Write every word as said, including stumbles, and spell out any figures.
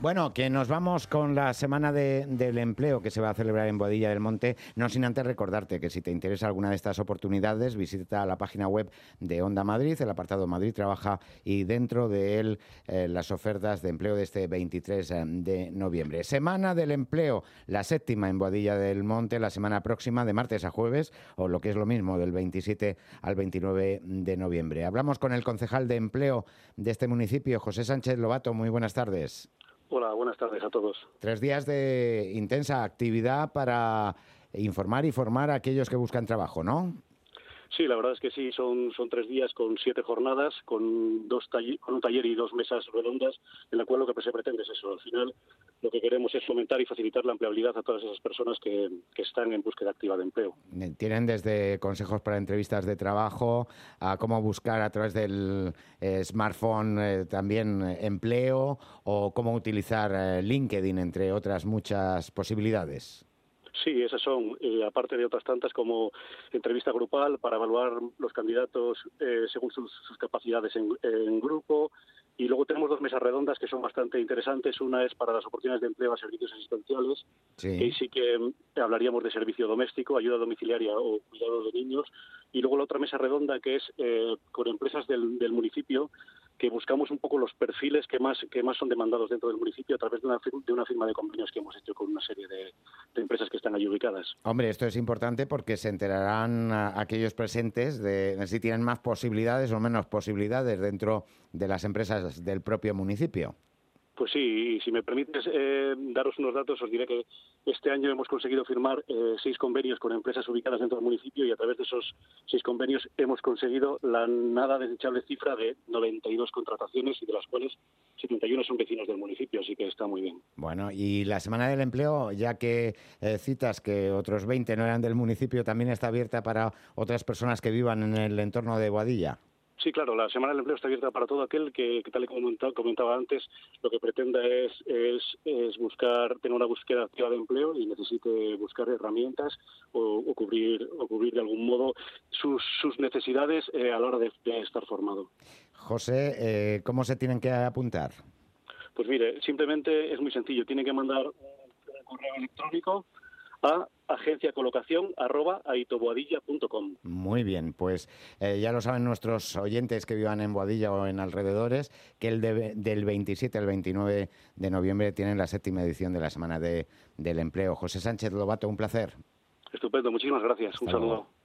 Bueno, que nos vamos con la Semana de, del Empleo que se va a celebrar en Boadilla del Monte, no sin antes recordarte que si te interesa alguna de estas oportunidades, visita la página web de Onda Madrid, el apartado Madrid Trabaja, y dentro de él eh, las ofertas de empleo de este veintitrés de noviembre. Semana del Empleo, la séptima en Boadilla del Monte, la semana próxima de martes a jueves, o lo que es lo mismo, del veintisiete al veintinueve de noviembre. Hablamos con el concejal de Empleo de este municipio, José Sánchez Lobato. Muy buenas tardes. Hola, buenas tardes a todos. Tres días de intensa actividad para informar y formar a aquellos que buscan trabajo, ¿no? Sí, la verdad es que sí, son, son tres días con siete jornadas, con, dos taller, con un taller y dos mesas redondas, en la cual lo que se pretende es eso. Al final, lo que queremos es fomentar y facilitar la empleabilidad a todas esas personas que, que están en búsqueda activa de empleo. Tienen desde consejos para entrevistas de trabajo, a cómo buscar a través del eh, smartphone eh, también eh, empleo, o cómo utilizar eh, LinkedIn, entre otras muchas posibilidades. Sí, esas son, eh, aparte de otras tantas, como entrevista grupal para evaluar los candidatos eh, según sus, sus capacidades en, en grupo. Y luego tenemos dos mesas redondas que son bastante interesantes. Una es para las oportunidades de empleo a servicios asistenciales, sí. que sí que hablaríamos de servicio doméstico, ayuda domiciliaria o cuidado de niños. Y luego la otra mesa redonda que es eh, con empresas del, del municipio, que buscamos un poco los perfiles que más que más son demandados dentro del municipio a través de una, de una firma de convenios que hemos hecho con una serie de, de empresas que están allí ubicadas. Hombre, esto es importante porque se enterarán a, aquellos presentes de, de si tienen más posibilidades o menos posibilidades dentro de las empresas del propio municipio. Pues sí, y si me permites eh, daros unos datos, os diré que este año hemos conseguido firmar eh, seis convenios con empresas ubicadas dentro del municipio y a través de esos seis convenios hemos conseguido la nada desechable cifra de noventa y dos contrataciones y de las cuales setenta y uno son vecinos del municipio, así que está muy bien. Bueno, y la Semana del Empleo, ya que eh, citas que otros veinte no eran del municipio, ¿también está abierta para otras personas que vivan en el entorno de Boadilla? Sí, claro, la Semana del Empleo está abierta para todo aquel que, que tal y como comentaba, comentaba antes, lo que pretenda es, es, es buscar, tener una búsqueda activa de empleo y necesite buscar herramientas o, o cubrir o cubrir de algún modo sus, sus necesidades eh, a la hora de, de estar formado. José, eh, ¿cómo se tienen que apuntar? Pues mire, simplemente es muy sencillo, tienen que mandar un, un correo electrónico a agenciacolocación arroba aitoboadilla punto com. Muy bien, pues eh, ya lo saben nuestros oyentes que vivan en Boadilla o en alrededores, que el de, del veintisiete al veintinueve de noviembre tienen la séptima edición de la Semana de, del Empleo. José Sánchez Lobato, un placer. Estupendo, muchísimas gracias. Hasta un saludo. Luego.